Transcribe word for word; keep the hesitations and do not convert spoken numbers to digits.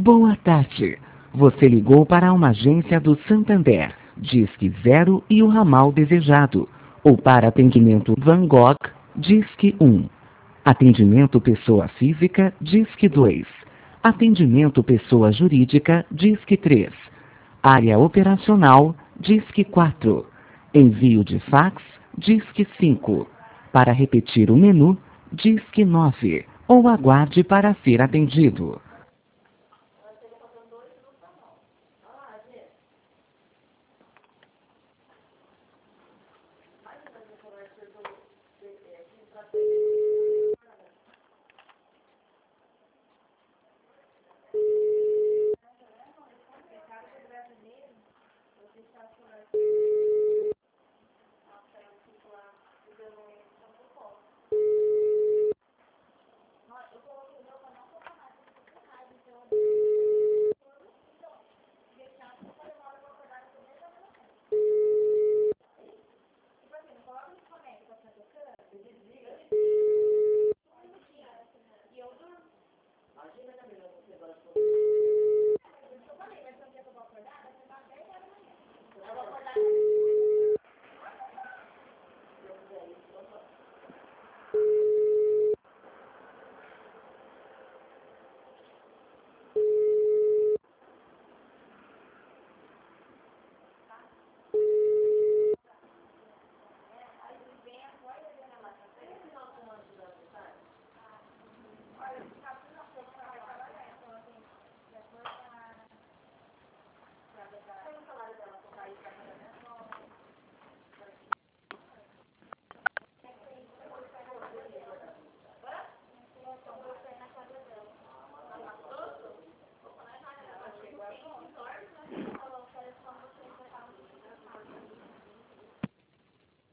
Boa tarde. Você ligou para uma agência do Santander, Disque zero e o ramal desejado. Ou para atendimento Van Gogh, Disque um. Atendimento pessoa física, Disque dois. Atendimento pessoa jurídica, Disque três. Área operacional, Disque quatro. Envio de fax, Disque cinco. Para repetir o menu, Disque nove. Ou aguarde para ser atendido.